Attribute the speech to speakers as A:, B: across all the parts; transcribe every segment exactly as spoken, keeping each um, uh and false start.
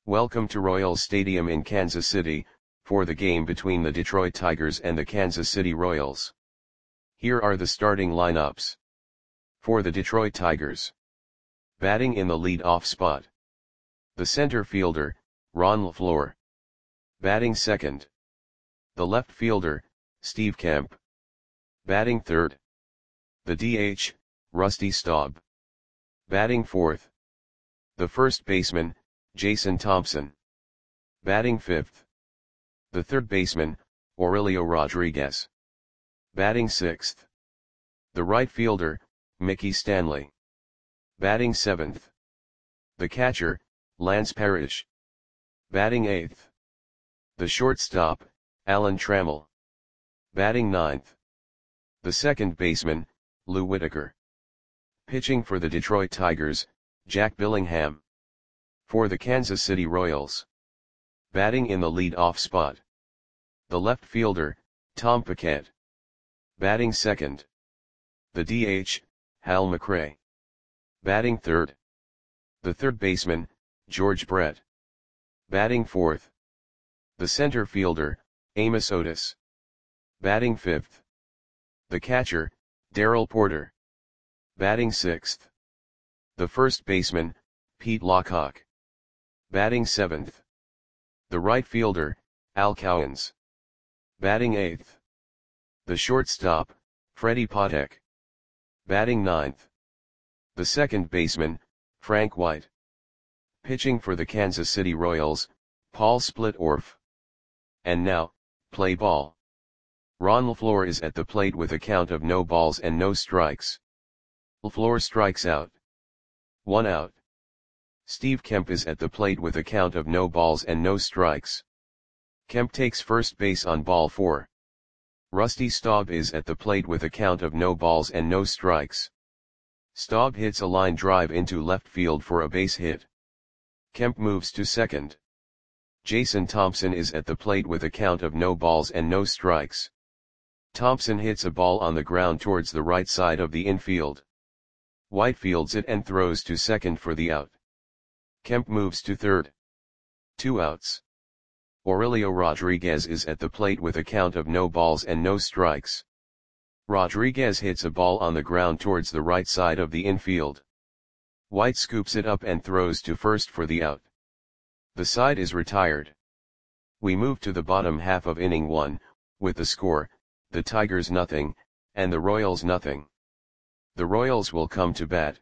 A: Welcome to Royals Stadium in Kansas City, for the game between the Detroit Tigers and the Kansas City Royals. Here are the starting lineups. For the Detroit Tigers. Batting in the lead-off spot. The center fielder, Ron LeFlore. Batting second. The left fielder, Steve Kemp. Batting third. The D H, Rusty Staub. Batting fourth. The first baseman, Jason Thompson. Batting fifth. The third baseman, Aurelio Rodriguez. Batting sixth. The right fielder, Mickey Stanley. Batting seventh. The catcher, Lance Parrish. Batting eighth. The shortstop, Alan Trammell. Batting ninth. The second baseman, Lou Whitaker. Pitching for the Detroit Tigers, Jack Billingham. For the Kansas City Royals. Batting in the lead-off spot. The left fielder, Tom Paquette. Batting second. The D H, Hal McRae. Batting third. The third baseman, George Brett. Batting fourth. The center fielder, Amos Otis. Batting fifth. The catcher, Darrell Porter. Batting sixth. The first baseman, Pete Lockhart. Batting seventh. The right fielder, Al Cowens. Batting eighth. The shortstop, Freddie Patek. Batting ninth. The second baseman, Frank White. Pitching for the Kansas City Royals, Paul Splitorf. And now, play ball. Ron LeFlore is at the plate with a count of no balls and no strikes. LeFlore strikes out. One out. Steve Kemp is at the plate with a count of no balls and no strikes. Kemp takes first base on ball four. Rusty Staub is at the plate with a count of no balls and no strikes. Staub hits a line drive into left field for a base hit. Kemp moves to second. Jason Thompson is at the plate with a count of no balls and no strikes. Thompson hits a ball on the ground towards the right side of the infield. White fields it and throws to second for the out. Kemp moves to third. Two outs. Aurelio Rodriguez is at the plate with a count of no balls and no strikes. Rodriguez hits a ball on the ground towards the right side of the infield. White scoops it up and throws to first for the out. The side is retired. We move to the bottom half of inning one, with the score, the Tigers nothing, and the Royals nothing. The Royals will come to bat.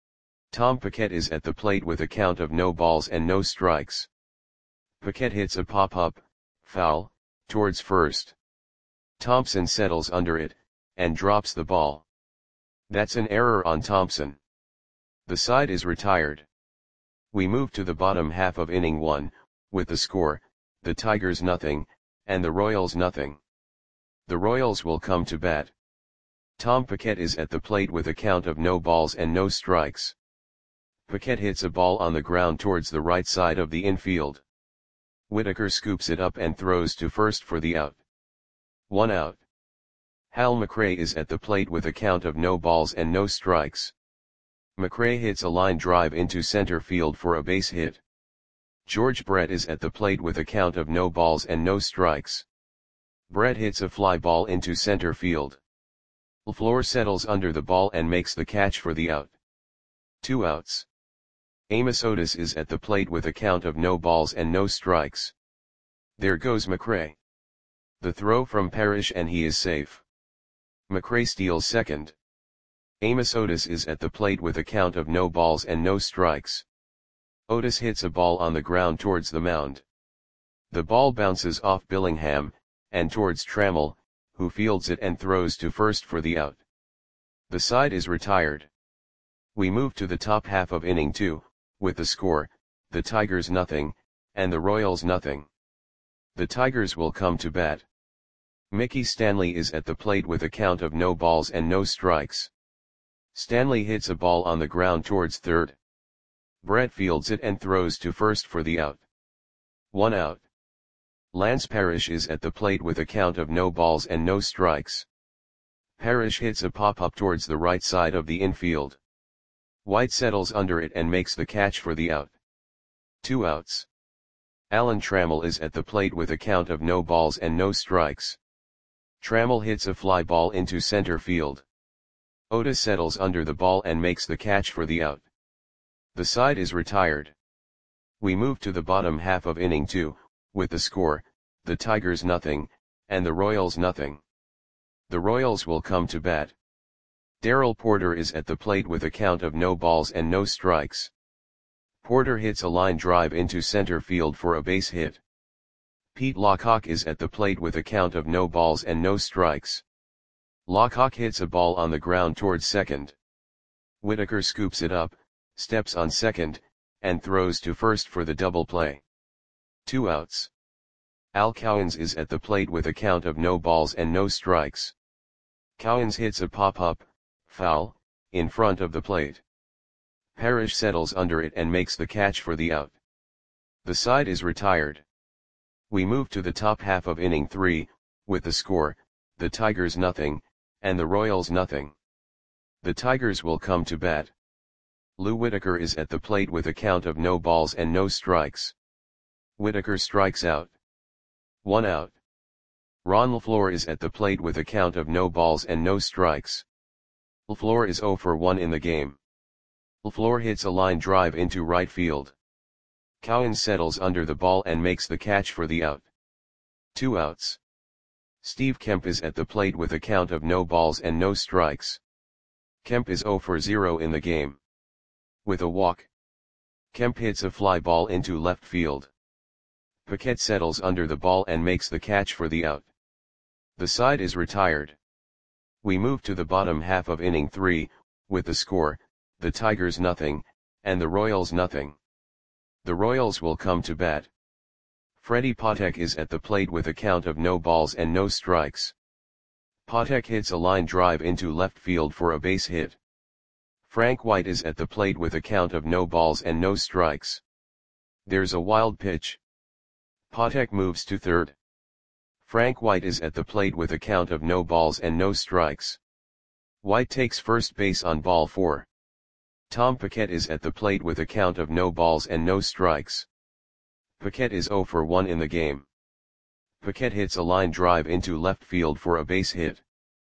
A: Tom Paquette is at the plate with a count of no balls and no strikes. Paquette hits a pop-up, foul, towards first. Thompson settles under it, and drops the ball. That's an error on Thompson. The side is retired. We move to the bottom half of inning one, with the score, the Tigers nothing, and the Royals nothing. The Royals will come to bat. Tom Paquette is at the plate with a count of no balls and no strikes. Paquette hits a ball on the ground towards the right side of the infield. Whitaker scoops it up and throws to first for the out. One out. Hal McRae is at the plate with a count of no balls and no strikes. McRae hits a line drive into center field for a base hit. George Brett is at the plate with a count of no balls and no strikes. Brett hits a fly ball into center field. LeFlore settles under the ball and makes the catch for the out. Two outs. Amos Otis is at the plate with a count of no balls and no strikes. There goes McRae. The throw from Parrish and he is safe. McRae steals second. Amos Otis is at the plate with a count of no balls and no strikes. Otis hits a ball on the ground towards the mound. The ball bounces off Billingham, and towards Trammell, who fields it and throws to first for the out. The side is retired. We move to the top half of inning two, with the score, the Tigers nothing, and the Royals nothing. The Tigers will come to bat. Mickey Stanley is at the plate with a count of no balls and no strikes. Stanley hits a ball on the ground towards third. Brett fields it and throws to first for the out. One out. Lance Parrish is at the plate with a count of no balls and no strikes. Parrish hits a pop-up towards the right side of the infield. White settles under it and makes the catch for the out. Two outs. Alan Trammell is at the plate with a count of no balls and no strikes. Trammell hits a fly ball into center field. Otis settles under the ball and makes the catch for the out. The side is retired. We move to the bottom half of inning two, with the score, the Tigers nothing, and the Royals nothing. The Royals will come to bat. Darrell Porter is at the plate with a count of no balls and no strikes. Porter hits a line drive into center field for a base hit. Pete Lockhart is at the plate with a count of no balls and no strikes. Lockhart hits a ball on the ground towards second. Whitaker scoops it up, steps on second, and throws to first for the double play. Two outs. Al Cowens is at the plate with a count of no balls and no strikes. Cowens hits a pop-up, foul, in front of the plate. Parrish settles under it and makes the catch for the out. The side is retired. We move to the top half of inning three, with the score, the Tigers nothing, and the Royals nothing. The Tigers will come to bat. Lou Whitaker is at the plate with a count of no balls and no strikes. Whitaker strikes out. One out. Ron LaFleur is at the plate with a count of no balls and no strikes. LaFleur is oh for one in the game. LaFleur hits a line drive into right field. Cowens settles under the ball and makes the catch for the out. Two outs. Steve Kemp is at the plate with a count of no balls and no strikes. Kemp is oh for zero in the game. With a walk, Kemp hits a fly ball into left field. Paquette settles under the ball and makes the catch for the out. The side is retired. We move to the bottom half of inning three, with the score, the Tigers nothing, and the Royals nothing. The Royals will come to bat. Freddie Patek is at the plate with a count of no balls and no strikes. Patek hits a line drive into left field for a base hit. Frank White is at the plate with a count of no balls and no strikes. There's a wild pitch. Patek moves to third. Frank White is at the plate with a count of no balls and no strikes. White takes first base on ball four. Tom Paquette is at the plate with a count of no balls and no strikes. Paquette is oh for one in the game. Paquette hits a line drive into left field for a base hit.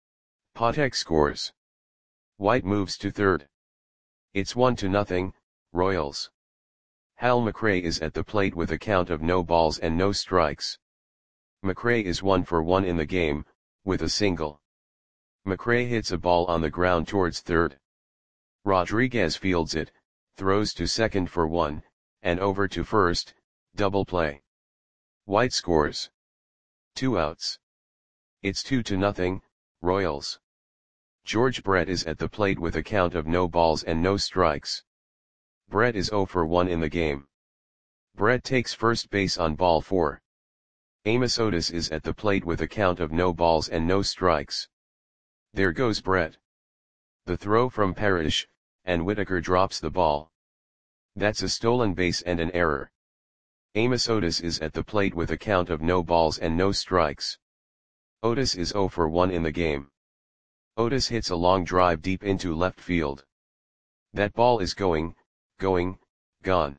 A: Patek scores. White moves to third. It's one to nothing, Royals. Hal McRae is at the plate with a count of no balls and no strikes. McRae is one for one in the game, with a single. McRae hits a ball on the ground towards third. Rodriguez fields it, throws to second for one, and over to first, double play. White scores. Two outs. It's two to nothing, Royals. George Brett is at the plate with a count of no balls and no strikes. Brett is oh for one in the game. Brett takes first base on ball four. Amos Otis is at the plate with a count of no balls and no strikes. There goes Brett. The throw from Parrish, and Whitaker drops the ball. That's a stolen base and an error. Amos Otis is at the plate with a count of no balls and no strikes. Otis is oh for one in the game. Otis hits a long drive deep into left field. That ball is going, going, gone.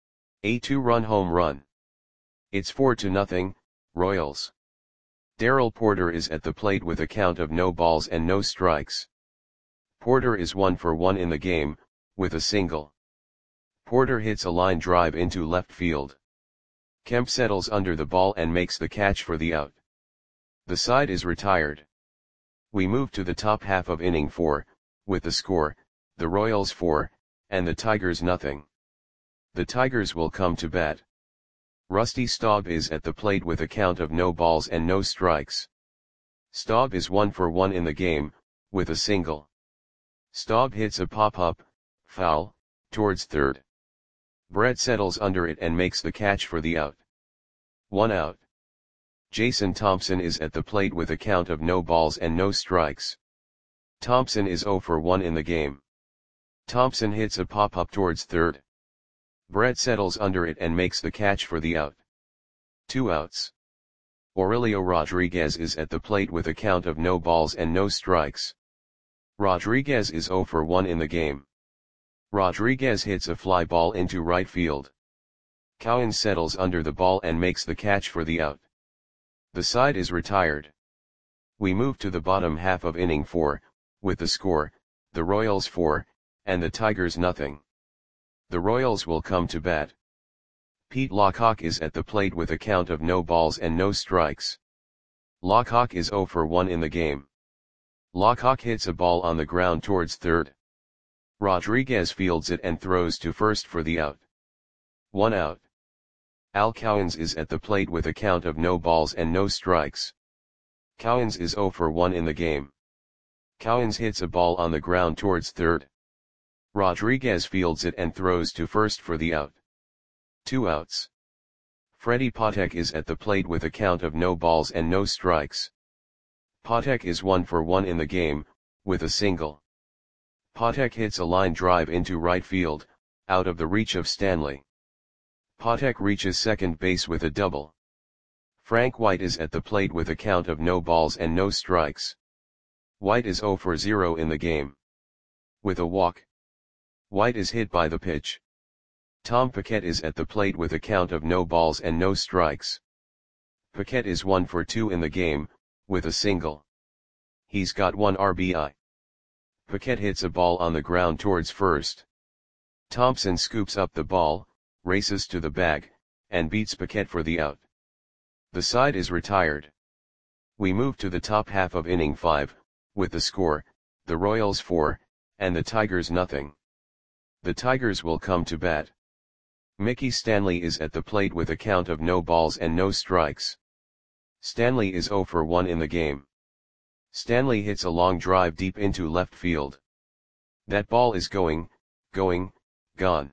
A: A two-run home run. It's four to nothing, Royals. Darrell Porter is at the plate with a count of no balls and no strikes. Porter is one for one in the game, with a single. Porter hits a line drive into left field. Kemp settles under the ball and makes the catch for the out. The side is retired. We move to the top half of inning four, with the score, the Royals four, and the Tigers nothing. The Tigers will come to bat. Rusty Staub is at the plate with a count of no balls and no strikes. Staub is one for one in the game, with a single. Staub hits a pop-up, foul, towards third. Brett settles under it and makes the catch for the out. One out. Jason Thompson is at the plate with a count of no balls and no strikes. Thompson is oh for one in the game. Thompson hits a pop-up towards third. Brett settles under it and makes the catch for the out. Two outs. Aurelio Rodriguez is at the plate with a count of no balls and no strikes. Rodriguez is oh for one in the game. Rodriguez hits a fly ball into right field. Cowens settles under the ball and makes the catch for the out. The side is retired. We move to the bottom half of inning four, with the score, the Royals four, and the Tigers nothing. The Royals will come to bat. Pete Lockhawk is at the plate with a count of no balls and no strikes. Lockhawk is oh for one in the game. Lockhawk hits a ball on the ground towards third. Rodriguez fields it and throws to first for the out. One out. Al Cowens is at the plate with a count of no balls and no strikes. Cowens is oh for one in the game. Cowens hits a ball on the ground towards third. Rodriguez fields it and throws to first for the out. Two outs. Freddie Patek is at the plate with a count of no balls and no strikes. Patek is one for one in the game, with a single. Patek hits a line drive into right field, out of the reach of Stanley. Patek reaches second base with a double. Frank White is at the plate with a count of no balls and no strikes. White is oh for zero in the game. With a walk. White is hit by the pitch. Tom Paquette is at the plate with a count of no balls and no strikes. Paquette is one for two in the game, with a single. He's got one R B I. Paquette hits a ball on the ground towards first. Thompson scoops up the ball, races to the bag, and beats Paquette for the out. The side is retired. We move to the top half of inning five, with the score, the Royals four, and the Tigers nothing. The Tigers will come to bat. Mickey Stanley is at the plate with a count of no balls and no strikes. Stanley is oh for one in the game. Stanley hits a long drive deep into left field. That ball is going, going, gone.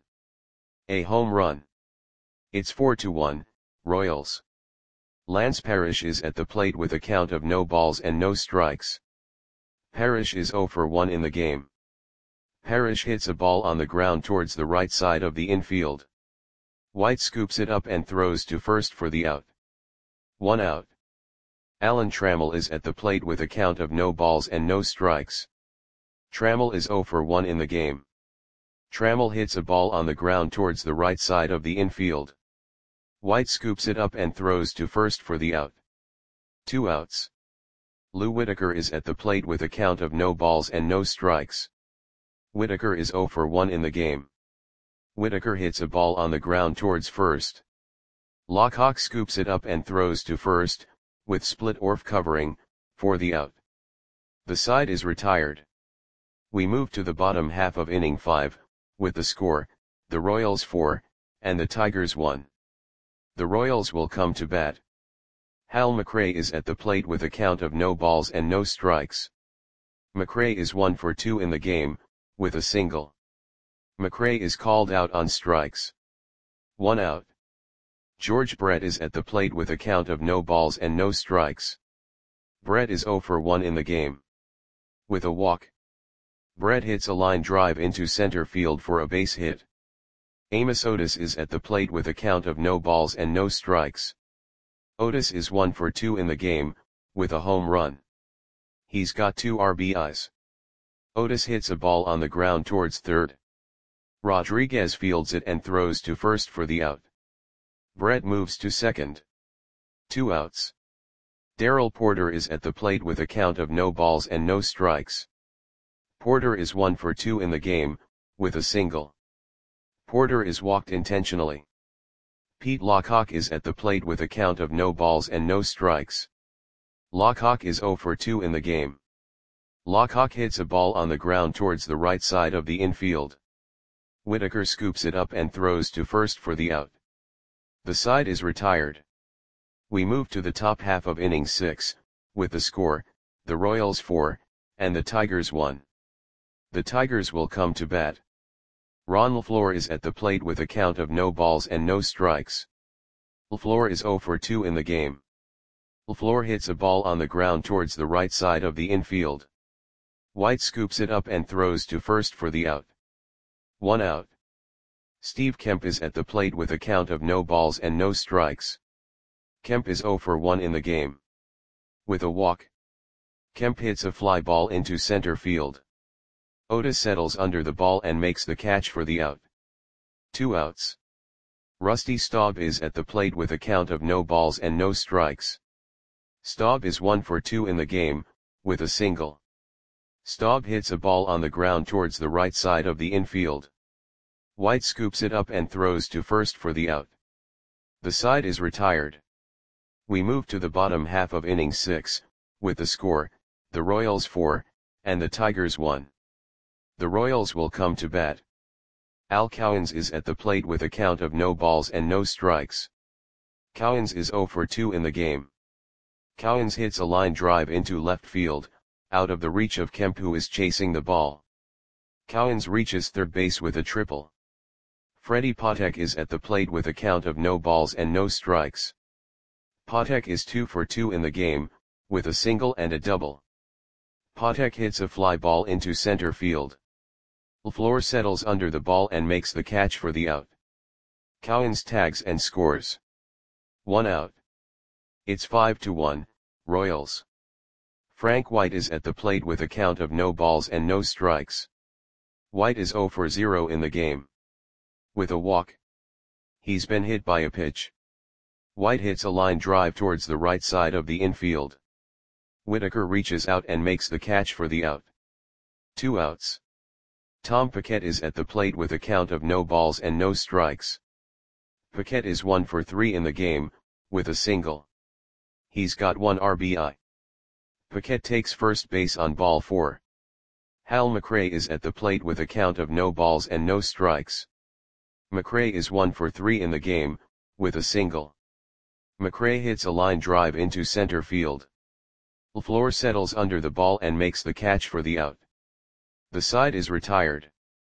A: A home run. It's four to one, Royals. Lance Parrish is at the plate with a count of no balls and no strikes. Parrish is oh for one in the game. Parrish hits a ball on the ground towards the right side of the infield. White scoops it up and throws to first for the out. One out. Alan Trammell is at the plate with a count of no balls and no strikes. Trammell is oh for one in the game. Trammell hits a ball on the ground towards the right side of the infield. White scoops it up and throws to first for the out. Two outs. Lou Whitaker is at the plate with a count of no balls and no strikes. Whitaker is oh for one in the game. Whitaker hits a ball on the ground towards first. Lockhawk scoops it up and throws to first, with split orf covering, for the out. The side is retired. We move to the bottom half of inning five, with the score, the Royals four, and the Tigers one. The Royals will come to bat. Hal McRae is at the plate with a count of no balls and no strikes. McRae is one for two in the game, with a single. McRae is called out on strikes. One out. George Brett is at the plate with a count of no balls and no strikes. Brett is oh for one in the game. With a walk. Brett hits a line drive into center field for a base hit. Amos Otis is at the plate with a count of no balls and no strikes. Otis is one for two in the game, with a home run. He's got two R B Is. Otis hits a ball on the ground towards third. Rodriguez fields it and throws to first for the out. Brett moves to second. Two outs. Darrell Porter is at the plate with a count of no balls and no strikes. Porter is one for two in the game, with a single. Porter is walked intentionally. Pete Lockhawk is at the plate with a count of no balls and no strikes. Lockhawk is oh for two in the game. Lockhawk hits a ball on the ground towards the right side of the infield. Whitaker scoops it up and throws to first for the out. The side is retired. We move to the top half of inning six, with the score, the Royals four, and the Tigers one. The Tigers will come to bat. Ron LaFleur is at the plate with a count of no balls and no strikes. LaFleur is oh for two in the game. LaFleur hits a ball on the ground towards the right side of the infield. White scoops it up and throws to first for the out. One out. Steve Kemp is at the plate with a count of no balls and no strikes. Kemp is oh for one in the game. With a walk. Kemp hits a fly ball into center field. Otis settles under the ball and makes the catch for the out. Two outs. Rusty Staub is at the plate with a count of no balls and no strikes. Staub is one for two in the game, with a single. Staub hits a ball on the ground towards the right side of the infield. White scoops it up and throws to first for the out. The side is retired. We move to the bottom half of inning six, with the score, the Royals four, and the Tigers one. The Royals will come to bat. Al Cowens is at the plate with a count of no balls and no strikes. Cowens is zero for two in the game. Cowens hits a line drive into left field, out of the reach of Kemp, who is chasing the ball. Cowens reaches third base with a triple. Freddie Patek is at the plate with a count of no balls and no strikes. Patek is two for two in the game, with a single and a double. Patek hits a fly ball into center field. LaFleur settles under the ball and makes the catch for the out. Cowens tags and scores. One out. It's five to one, Royals. Frank White is at the plate with a count of no balls and no strikes. White is zero for zero in the game. With a walk. He's been hit by a pitch. White hits a line drive towards the right side of the infield. Whitaker reaches out and makes the catch for the out. Two outs. Tom Paquette is at the plate with a count of no balls and no strikes. Paquette is one for three in the game, with a single. He's got one R B I. Paquette takes first base on ball four. Hal McRae is at the plate with a count of no balls and no strikes. McRae is one for three in the game, with a single. McRae hits a line drive into center field. LaFleur settles under the ball and makes the catch for the out. The side is retired.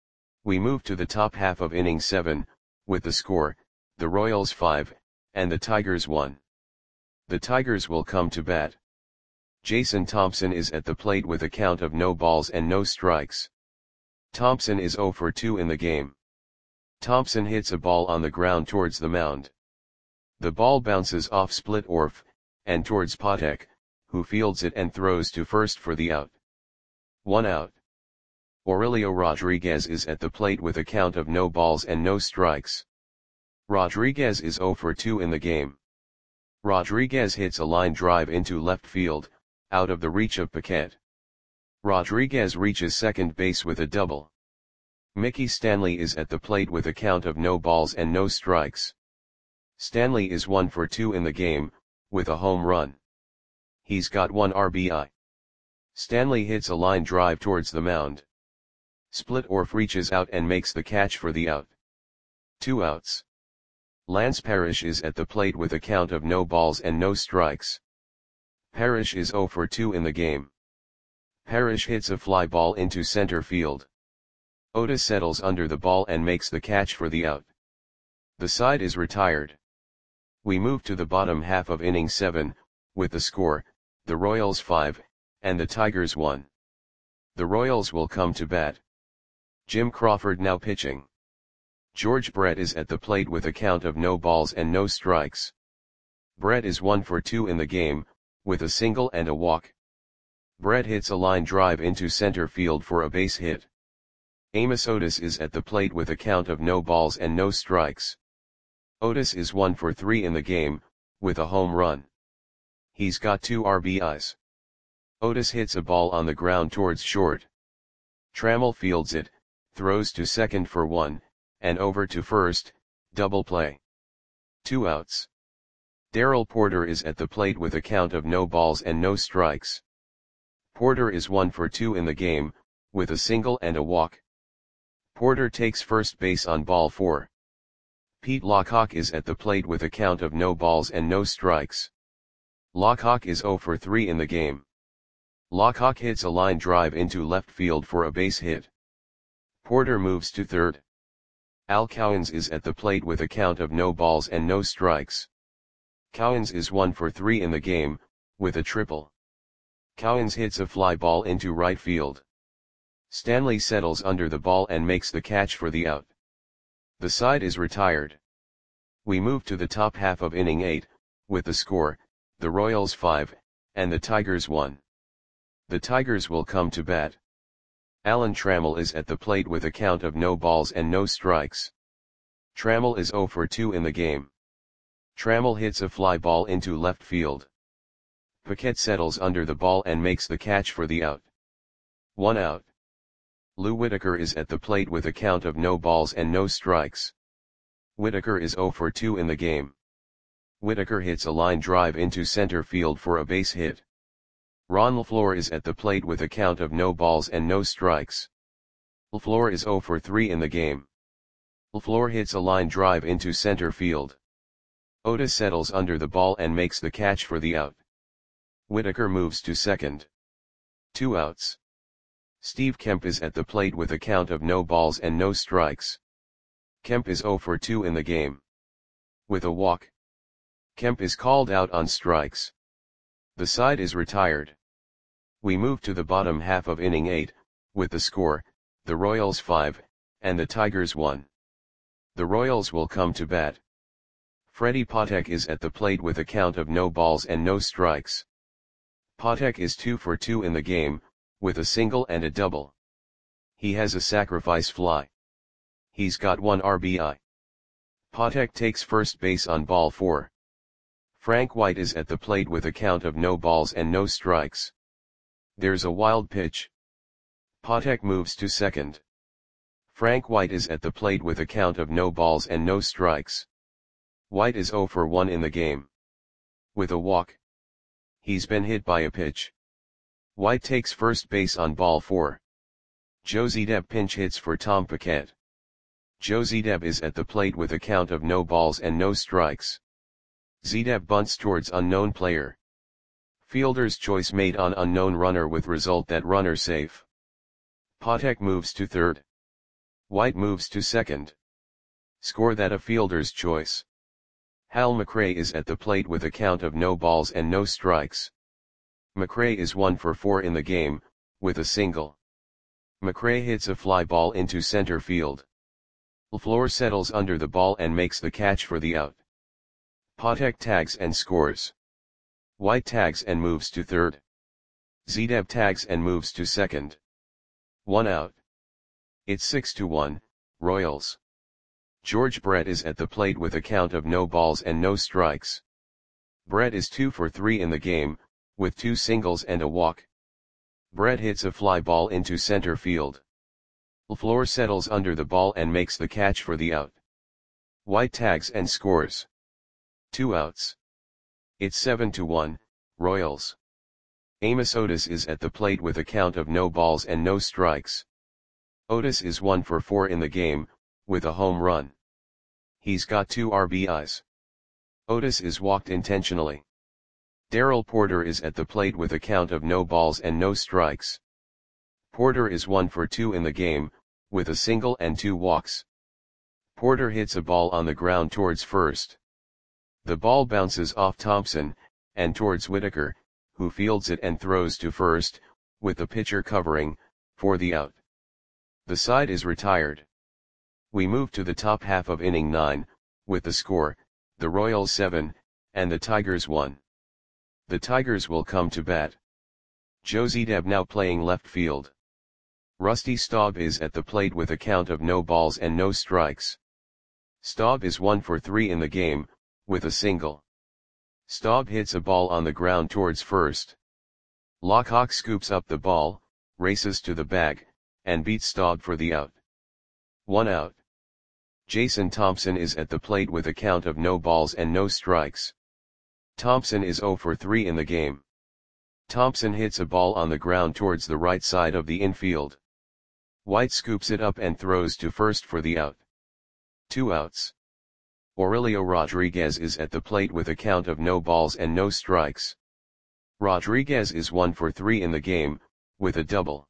A: We move to the top half of inning seven, with the score, the Royals five, and the Tigers one. The Tigers will come to bat. Jason Thompson is at the plate with a count of no balls and no strikes. Thompson is zero for two in the game. Thompson hits a ball on the ground towards the mound. The ball bounces off Split Orf, and towards Patek, who fields it and throws to first for the out. One out. Aurelio Rodriguez is at the plate with a count of no balls and no strikes. Rodriguez is zero for two in the game. Rodriguez hits a line drive into left field, out of the reach of Paquette. Rodriguez reaches second base with a double. Mickey Stanley is at the plate with a count of no balls and no strikes. Stanley is one for two in the game, with a home run. He's got one R B I. Stanley hits a line drive towards the mound. Split Orf reaches out and makes the catch for the out. Two outs. Lance Parrish is at the plate with a count of no balls and no strikes. Parrish is zero for two in the game. Parrish hits a fly ball into center field. Otis settles under the ball and makes the catch for the out. The side is retired. We move to the bottom half of inning seven, with the score, the Royals five, and the Tigers one. The Royals will come to bat. Jim Crawford now pitching. George Brett is at the plate with a count of no balls and no strikes. Brett is one for two in the game, with a single and a walk. Brett hits a line drive into center field for a base hit. Amos Otis is at the plate with a count of no balls and no strikes. Otis is one for three in the game, with a home run. He's got two R B Is. Otis hits a ball on the ground towards short. Trammell fields it, throws to second for one, and over to first, double play. Two outs. Darrell Porter is at the plate with a count of no balls and no strikes. Porter is one for two in the game, with a single and a walk. Porter takes first base on ball four. Pete Lockhawk is at the plate with a count of no balls and no strikes. Lockhawk is zero for three in the game. Lockhawk hits a line drive into left field for a base hit. Porter moves to third. Al Cowens is at the plate with a count of no balls and no strikes. Cowens is one for three in the game, with a triple. Cowens hits a fly ball into right field. Stanley settles under the ball and makes the catch for the out. The side is retired. We move to the top half of inning eight, with the score, the Royals five, and the Tigers one. The Tigers will come to bat. Alan Trammell is at the plate with a count of no balls and no strikes. Trammell is zero for two in the game. Trammell hits a fly ball into left field. Paquette settles under the ball and makes the catch for the out. One out. Lou Whitaker is at the plate with a count of no balls and no strikes. Whitaker is zero for two in the game. Whitaker hits a line drive into center field for a base hit. Ron LaFleur is at the plate with a count of no balls and no strikes. LaFleur is zero for three in the game. LaFleur hits a line drive into center field. Otis settles under the ball and makes the catch for the out. Whitaker moves to second. Two outs. Steve Kemp is at the plate with a count of no balls and no strikes. Kemp is zero for two in the game. With a walk, Kemp is called out on strikes. The side is retired. We move to the bottom half of inning eight, with the score, the Royals five, and the Tigers one. The Royals will come to bat. Freddie Patek is at the plate with a count of no balls and no strikes. Patek is two for two in the game, with a single and a double. He has a sacrifice fly. He's got one R B I. Patek takes first base on ball four. Frank White is at the plate with a count of no balls and no strikes. There's a wild pitch. Patek moves to second. Frank White is at the plate with a count of no balls and no strikes. White is zero for one in the game. With a walk. He's been hit by a pitch. White takes first base on ball four. Joe Zedeb pinch hits for Tom Paquette. Joe Zedeb is at the plate with a count of no balls and no strikes. Zedeb bunts towards unknown player. Fielder's choice made on unknown runner with result that runner safe. Patek moves to third. White moves to second. Score that a fielder's choice. Hal McRae is at the plate with a count of no balls and no strikes. McRae is one for four in the game, with a single. McRae hits a fly ball into center field. LaFleur settles under the ball and makes the catch for the out. Patek tags and scores. White tags and moves to third. Zedeb tags and moves to second. One out. It's six to one, Royals. George Brett is at the plate with a count of no balls and no strikes. Brett is two for three in the game, with two singles and a walk. Brett hits a fly ball into center field. LaFleur settles under the ball and makes the catch for the out. White tags and scores. Two outs. It's seven to one, Royals. Amos Otis is at the plate with a count of no balls and no strikes. Otis is one for four in the game, with a home run. He's got two R B Is. Otis is walked intentionally. Darrell Porter is at the plate with a count of no balls and no strikes. Porter is one for two in the game, with a single and two walks. Porter hits a ball on the ground towards first. The ball bounces off Thompson, and towards Whitaker, who fields it and throws to first, with the pitcher covering, for the out. The side is retired. We move to the top half of inning nine, with the score, the Royals seven, and the Tigers one. The Tigers will come to bat. Joe Zedeb now playing left field. Rusty Staub is at the plate with a count of no balls and no strikes. Staub is one for three in the game, with a single. Staub hits a ball on the ground towards first. Lockhawk scoops up the ball, races to the bag, and beats Staub for the out. One out. Jason Thompson is at the plate with a count of no balls and no strikes. Thompson is zero for three in the game. Thompson hits a ball on the ground towards the right side of the infield. White scoops it up and throws to first for the out. Two outs. Aurelio Rodriguez is at the plate with a count of no balls and no strikes. Rodriguez is one for three in the game, with a double.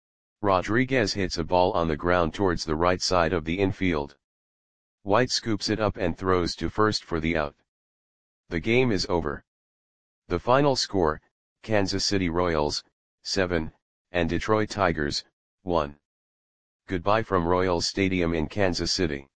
A: Rodriguez hits a ball on the ground towards the right side of the infield. White scoops it up and throws to first for the out. The game is over. The final score, Kansas City Royals, seven, and Detroit Tigers, one. Goodbye from Royals Stadium in Kansas City.